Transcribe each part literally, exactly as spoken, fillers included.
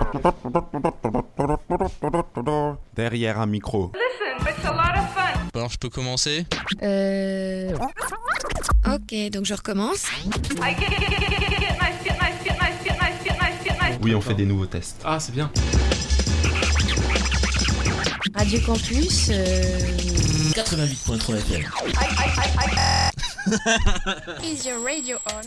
Derrière un micro. Alors je peux commencer ? Euh... Ok, donc je recommence. Oui, on fait des nouveaux tests. Ah, c'est bien. Radio Campus. Euh... quatre-vingt-huit virgule trois F M. Is your radio on?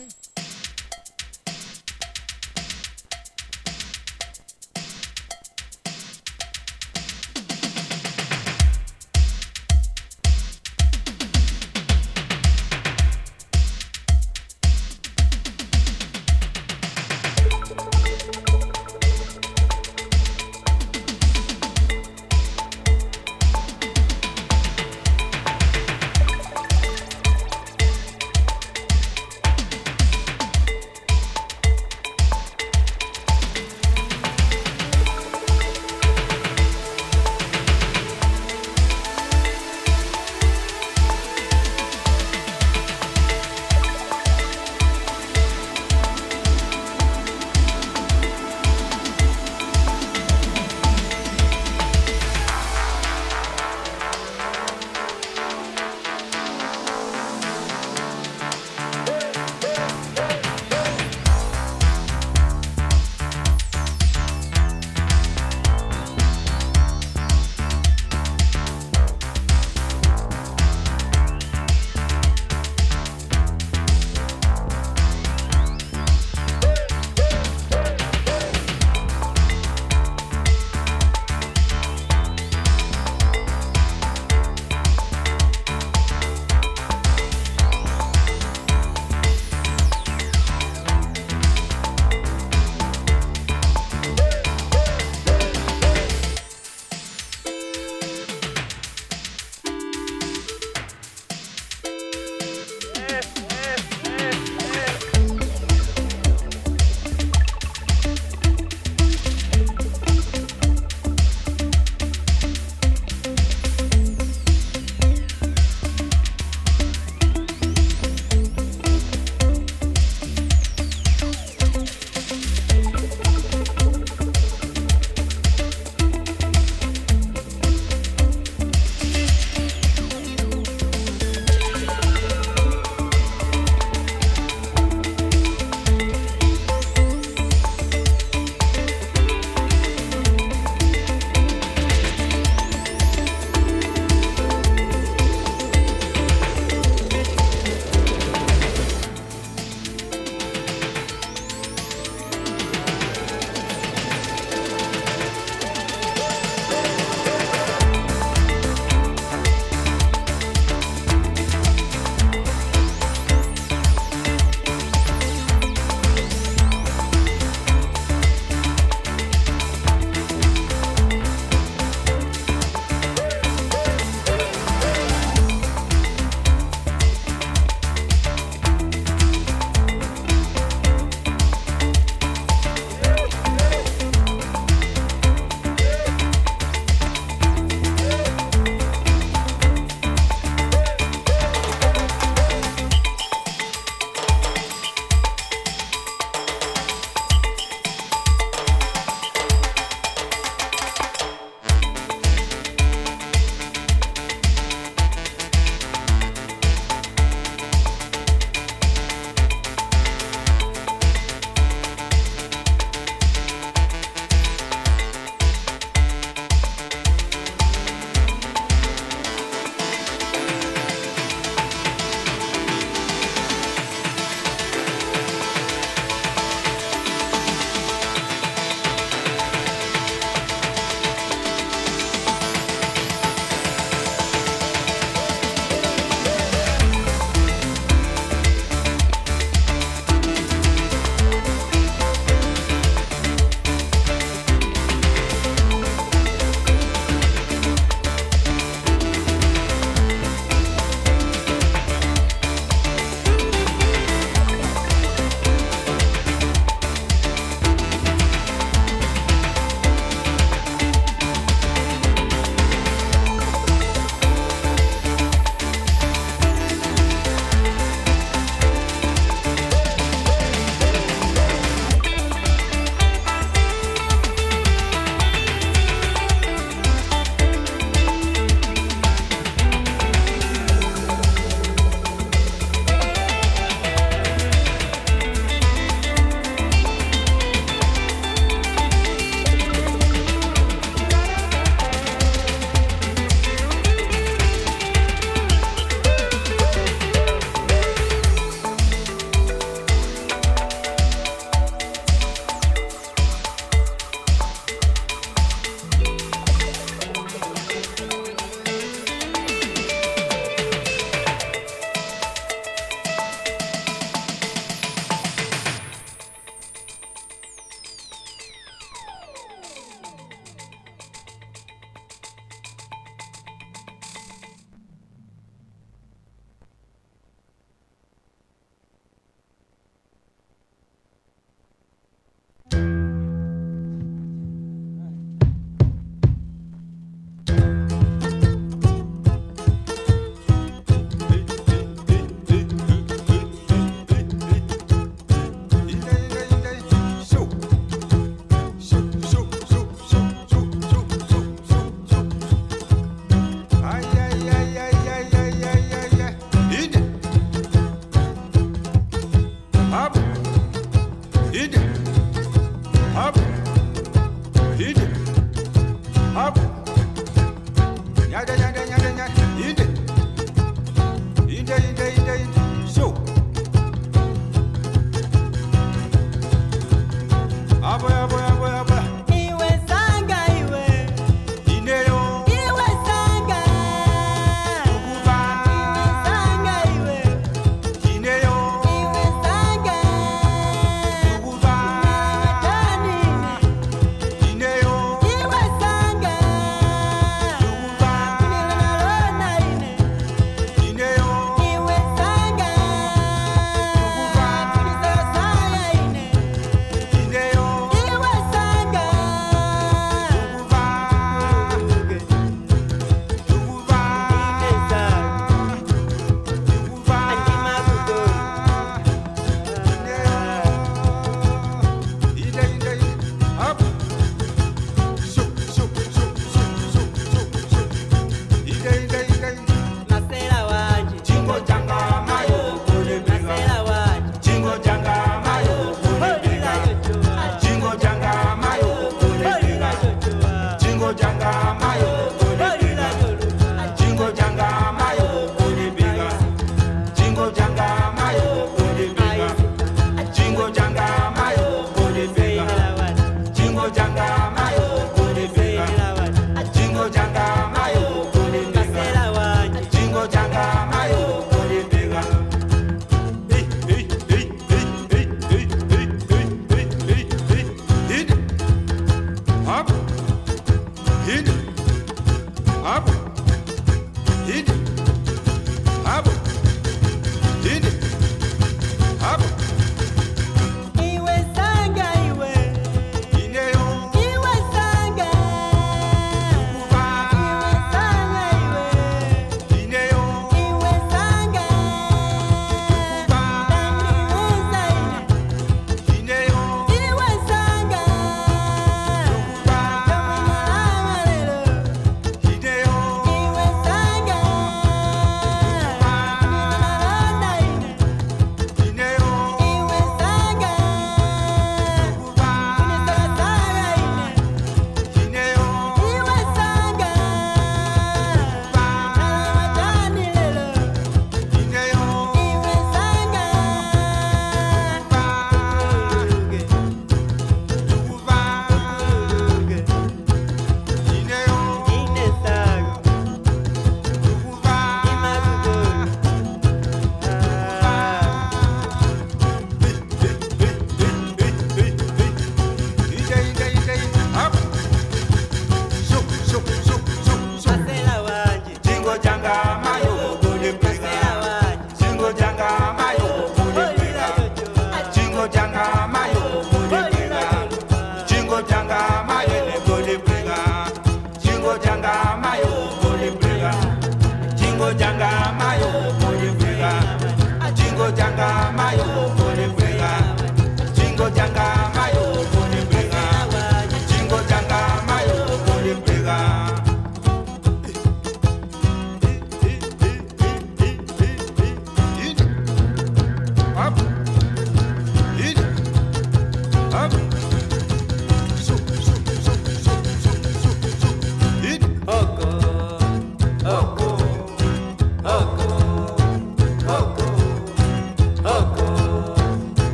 Up. So, so.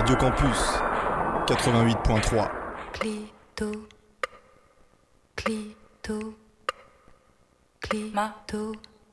Radio Campus quatre-vingt-huit point trois. Clito, clito, climato,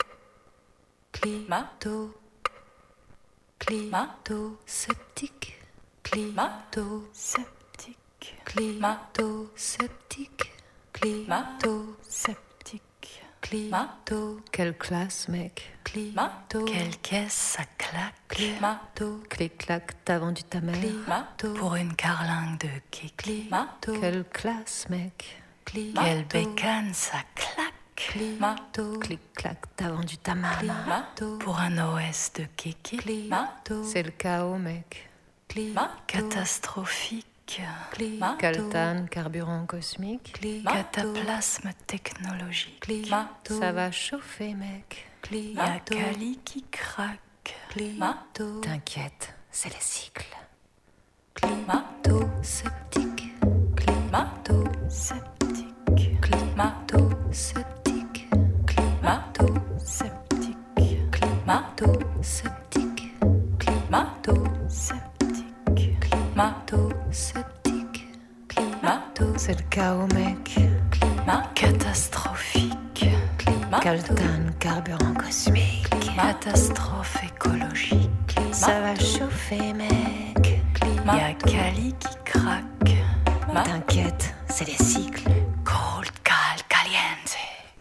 climato, climato, sceptique, climato, sceptique, climato, sceptique, climato, sceptique, climato. Quelle classe, mec? Climato. Quelle caisse, ça claque. Climato. Clic-clac, t'as vendu ta mère. Climato. Pour une carlingue de kick. Climato. Quelle classe, mec? Climato. Quelle bécane, ça claque. Climato. Clic-clac, t'as vendu ta maman. Climato. Pour un O S de kiki. Climato. C'est le chaos, mec. Climato. Catastrophique. Climato. Caltane, carburant cosmique. Climato. Cataplasme technologique. Climato. Ça va chauffer, mec. Climato. Y'a Cali qui craque. Climato. T'inquiète, c'est les cycles. Climato. Sceptique. Climato. Sceptique. Climato. Sceptique. Climato. Sceptique. Climato. Sceptique. Climato. Sceptique. Climato. Sceptique. Climato. C'est le chaos, mec. Climat. Catastrophique. Caltane, carburant cosmique. Catastrophe écologique. Ça va chauffer, mec. Y'a Cali qui craque. T'inquiète, c'est les cycles. Cold, cal, caliente.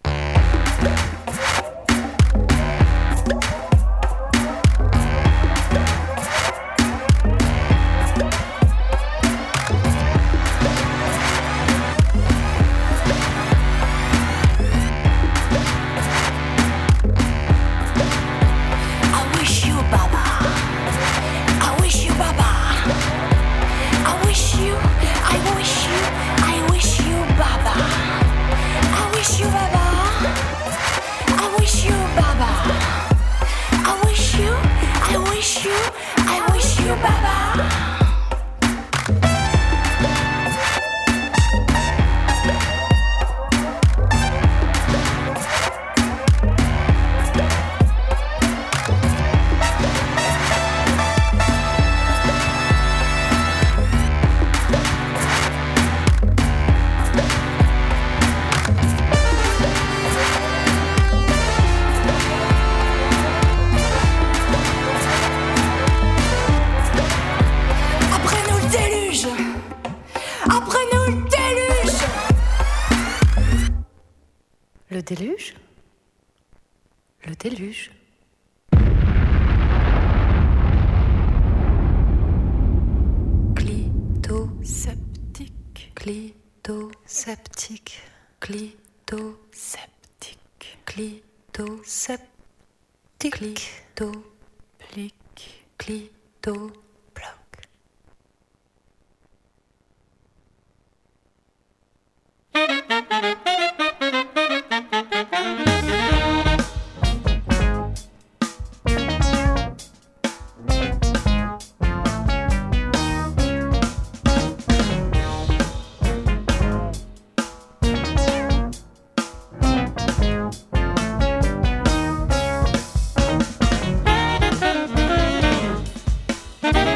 Le déluge? Le déluge? Clito-sceptique. Clito-sceptique. Clito-sceptique. Clito-sceptique. Clito-plique. Clito-bloc. Thank you.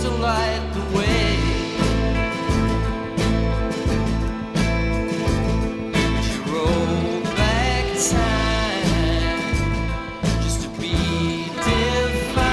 to light the way. She rolled back time just to be defined.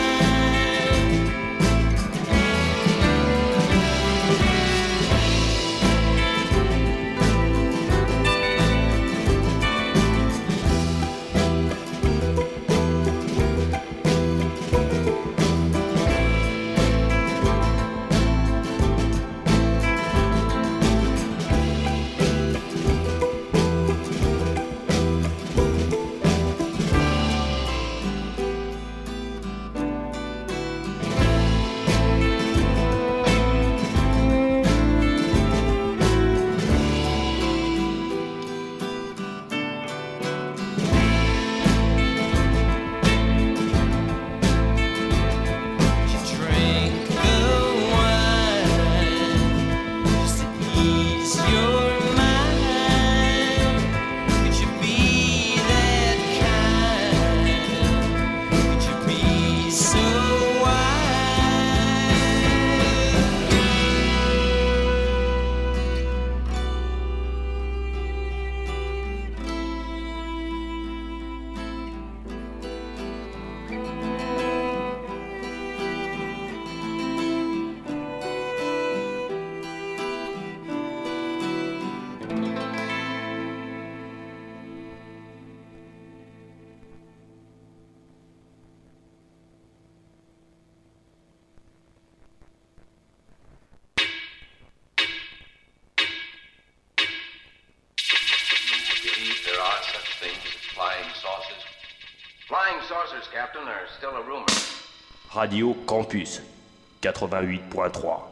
Radio Campus quatre-vingt-huit point trois.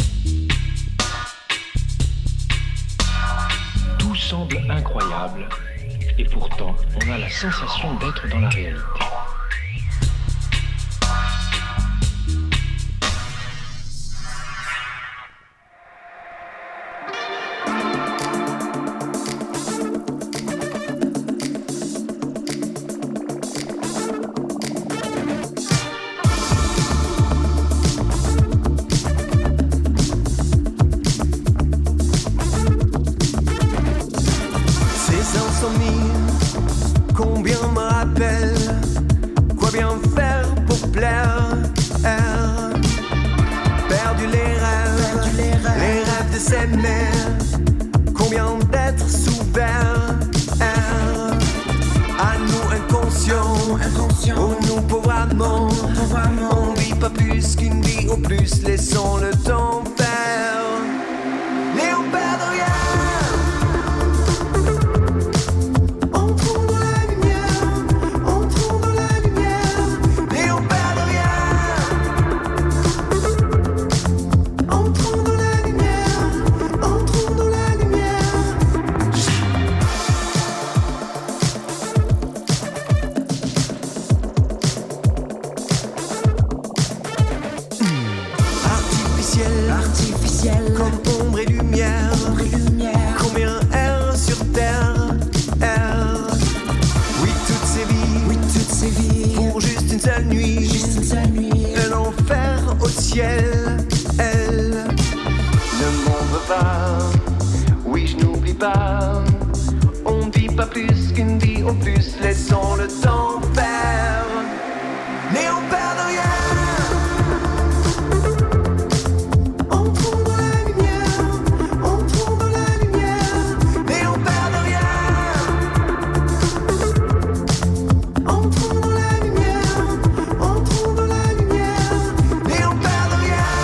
Tout semble incroyable et pourtant on a la sensation d'être dans la réalité. Entrons dans la lumière,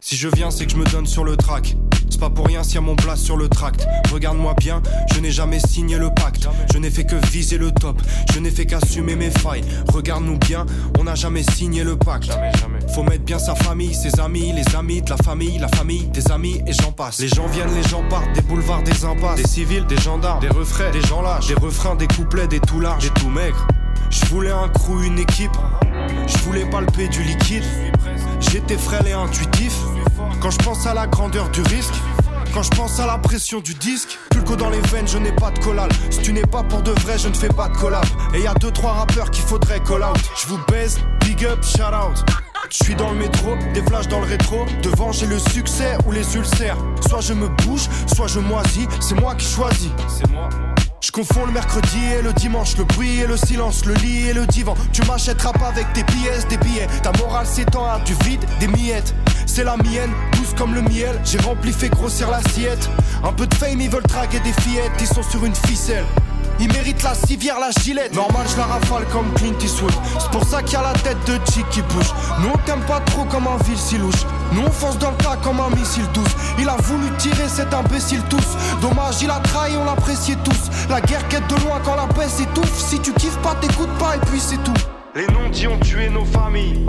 Si je viens, c'est que je me donne sur le track. C'est pas pour rien s'il y a mon place sur le tract. Regarde-moi bien, je n'ai jamais signé le pacte. Je n'ai fait que viser le top, je n'ai fait qu'assumer mes failles. Regarde-nous bien, on n'a jamais signé le pacte. Jamais, jamais. Faut mettre bien sa famille, ses amis, les amis de la famille, la famille des amis et j'en passe. Les gens viennent, les gens partent, des boulevards, des impasses. Des civils, des gendarmes, des refrains, des gens lâches. Des refrains, des couplets, des tout larges, des tout maigres. Je voulais un crew, une équipe. Je voulais palper du liquide. J'étais frêle et intuitif. Quand je pense à la grandeur du risque, quand je pense à la pression du disque, pulco dans les veines, je n'ai pas de collal. Si tu n'es pas pour de vrai, je ne fais pas de collab. Et y'a deux trois rappeurs qu'il faudrait call out. Je vous baise, big up, shout out. Je suis dans le métro, des flashs dans le rétro. Devant j'ai le succès ou les ulcères. Soit je me bouge, soit je moisis. C'est moi qui choisis. C'est moi. Je confonds le mercredi et le dimanche, le bruit et le silence, le lit et le divan. Tu m'achèteras pas avec tes pièces, des billets. Ta morale s'étend à du vide, des miettes. C'est la mienne, douce comme le miel. J'ai rempli, fait grossir l'assiette. Un peu de fame, ils veulent draguer des fillettes. Ils sont sur une ficelle. Ils méritent la civière, la gilette. Normal, je la rafale comme Clint Eastwood. C'est pour ça qu'il y a la tête de Chick qui bouge. Nous on t'aime pas trop comme un vil si louche. Nous on fonce dans le tas comme un missile douce. Il a voulu tirer cet imbécile tous. Dommage, il a trahi, on l'appréciait tous. La guerre quête de loin quand la paix s'étouffe. Si tu kiffes pas, t'écoutes pas et puis c'est tout. Les non-dits ont tué nos familles.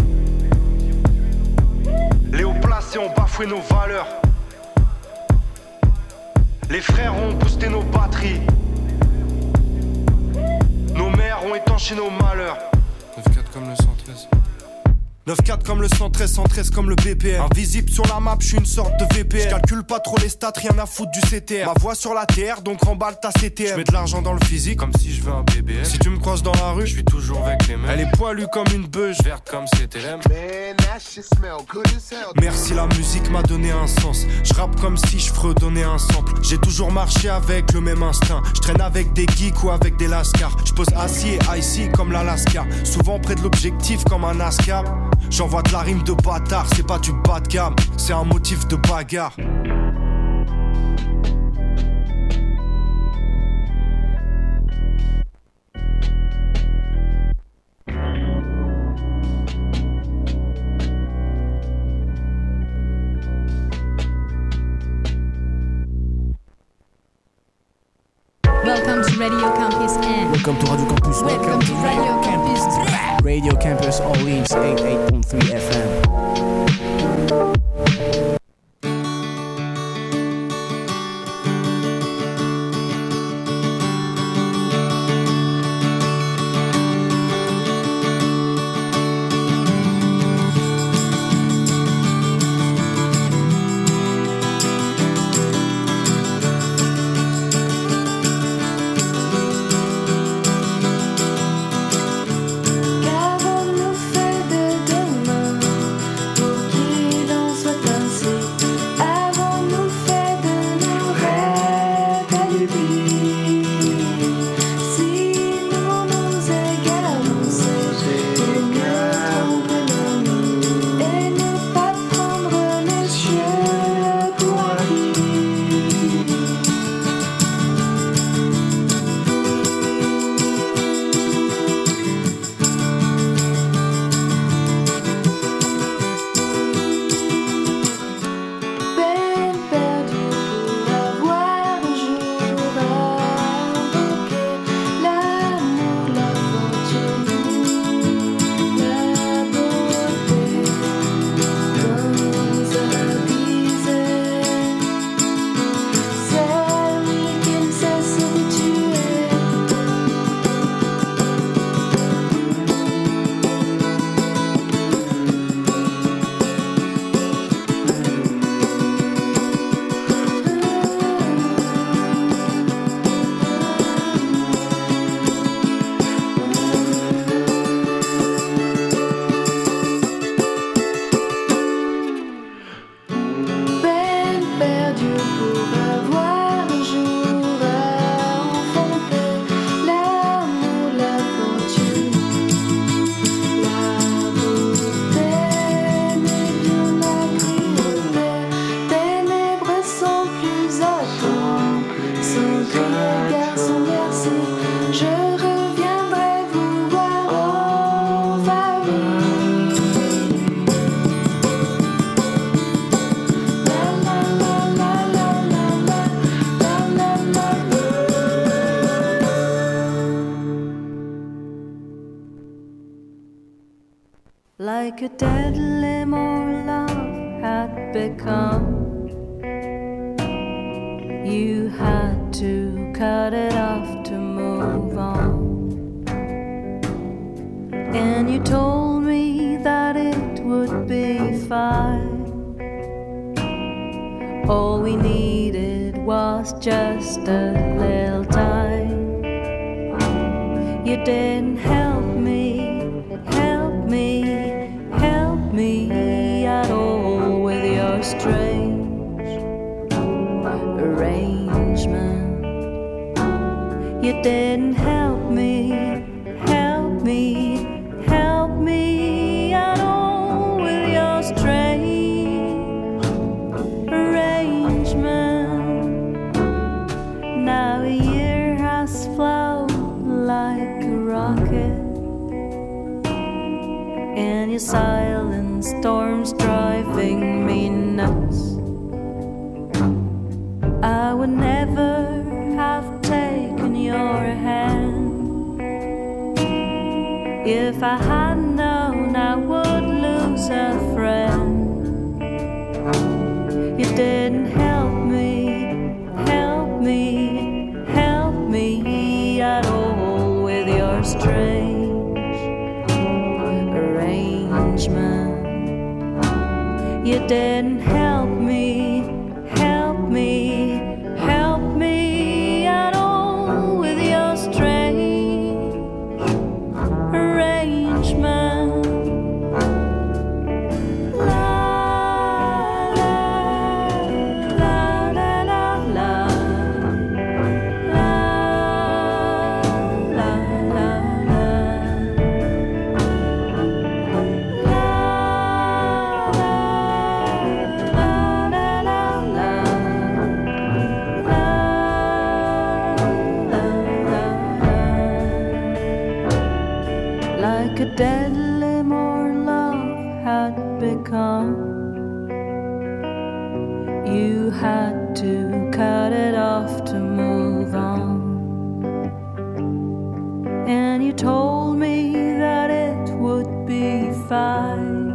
Les hauts placés ont bafoué nos valeurs. Les frères ont boosté nos batteries. Nos mères ont étanché nos malheurs. neuf quatre comme le cent treize. neuf quatre comme le cent treize, cent treize comme le B P M. Invisible sur la map, je suis une sorte de V P N. Je calcule pas trop les stats, rien à foutre du C T R. Ma voix sur la T R, donc remballe ta C T M. Je mets de l'argent dans le physique, comme si je veux un B B M. Si tu me croises dans la rue, je suis toujours avec les mêmes. Elle est poilue comme une beuge, verte comme C T M. Merci, la musique m'a donné un sens. Je rappe comme si je fredonnais un sample. J'ai toujours marché avec le même instinct. Je traîne avec des geeks ou avec des lascars. Je pose assis et icy comme l'Alaska. Souvent près de l'objectif comme un NASCAR. J'envoie de la rime de bâtard, c'est pas du bas de gamme, c'est un motif de bagarre. Welcome to Radio Campus N. Welcome to Radio Campus. Welcome, Welcome to Radio Campus. Campus. Radio Campus Orleans eighty-eight point three F M. Qu'avons-nous fait de demain pour qu'il en soit like a dead limb or love had become. You had to cut it off to move on. And you told me that it would be fine. All we needed was just a little time. You didn't help me, help me, help me at all with your strange arrangement. You didn't help me, help me, help me at all with your strange arrangement. Now a year has flown like a rocket, and your silent storm's driving me nuts. I would never have taken your hand if I had known I would lose a friend. You didn't help me, help me, help me at all with your strange arrangement. You didn't help me, help me, help me at all with your strange arrangement. La la la la la la. Like a dead limb or love had become. You had to cut it off to move on. And you told me that it would be fine.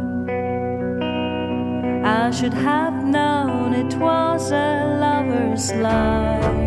I should have known it was a lover's lie.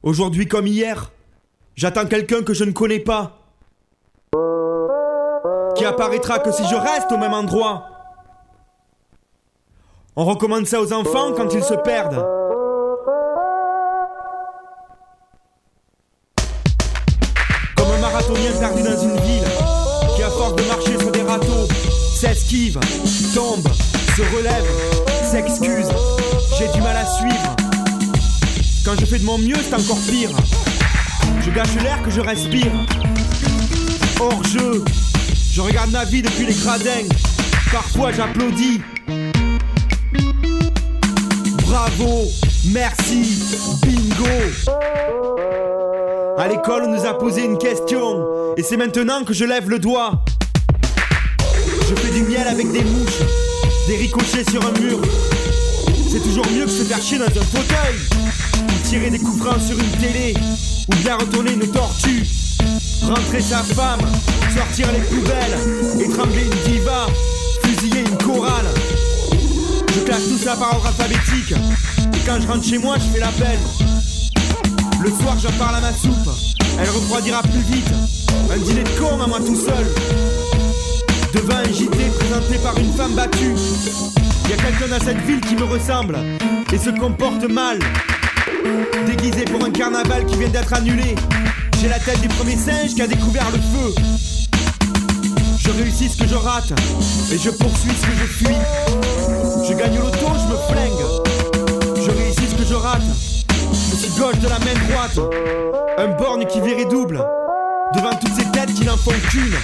Aujourd'hui comme hier, j'attends quelqu'un que je ne connais pas, qui apparaîtra que si je reste au même endroit. On recommande ça aux enfants quand ils se perdent. Comme un marathonien perdu dans une ville, qui à force de marcher sur des râteaux, s'esquive, tombe, se relève, s'excuse. J'ai du mal à suivre. Quand je fais de mon mieux, c'est encore pire. Je gâche l'air que je respire. Hors jeu, je regarde ma vie depuis les gradins. Parfois j'applaudis. Bravo, merci, bingo. À l'école on nous a posé une question, et c'est maintenant que je lève le doigt. Je fais du miel avec des mouches, des ricochets sur un mur. C'est toujours mieux que se faire chier dans un fauteuil, ou tirer des coups francs sur une télé, ou bien retourner une tortue, rentrer sa femme, sortir les poubelles, étrangler une diva, fusiller une chorale. Je classe tout ça par ordre alphabétique, et quand je rentre chez moi je fais l'appel. Le soir j'en parle à ma soupe, elle refroidira plus vite. Un dîner de con à moi tout seul, devant un J T présenté par une femme battue. Y a quelqu'un dans cette ville qui me ressemble et se comporte mal, déguisé pour un carnaval qui vient d'être annulé. J'ai la tête du premier singe qui a découvert le feu. Je réussis ce que je rate et je poursuis ce que je fuis. Je gagne l'auto, je me flingue. Je réussis ce que je rate. Je suis gauche de la main droite. Un borgne qui virait double devant toutes ces têtes qui n'en font qu'une.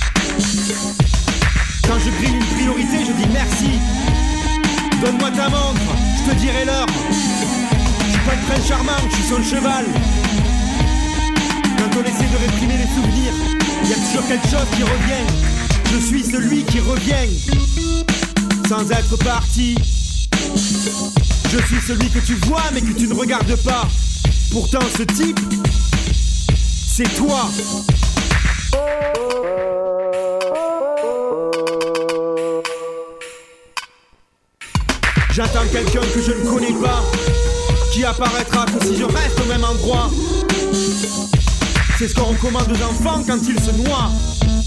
Quand je grille une priorité, je dis merci. Donne-moi ta montre, je te dirai l'heure. Je suis pas le prince charmant, je suis son cheval. Quand on essaie de réprimer les souvenirs, y a toujours quelque chose qui revient. Je suis celui qui revient, sans être parti. Je suis celui que tu vois mais que tu ne regardes pas. Pourtant ce type, c'est toi. J'attends quelqu'un que je ne connais pas, qui apparaîtra que si je reste au même endroit. C'est ce qu'on recommande aux enfants quand ils se noient.